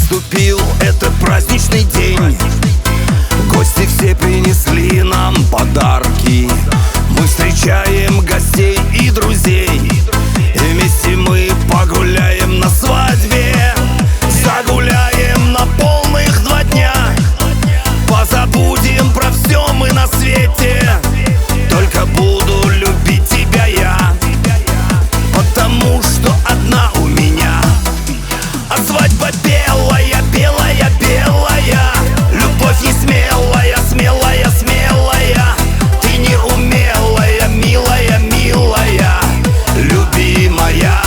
Наступил этот праздничный день. Гости все принесли нам подарки. Мы встречаем гостей и друзей, и вместе мы погуляем на свадьбе. Загуляем на полных 2 дня. Позабудем про все мы на свете. Только буду любить тебя я, потому что одна у меня. А свадьба белая, белая, белая. Любовь не смелая, смелая, смелая. Ты не умелая, милая, милая, любимая.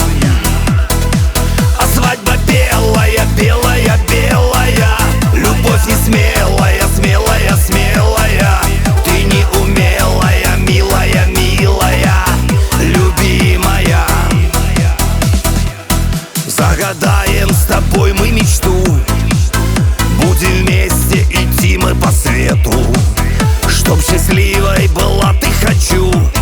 А свадьба белая, белая, белая. Любовь не смелая, смелая, смелая. Ты не умелая, милая, милая, любимая. Загадаем с тобой мы мечту. Будем вместе идти мы по свету. Чтоб счастливой была ты хочу.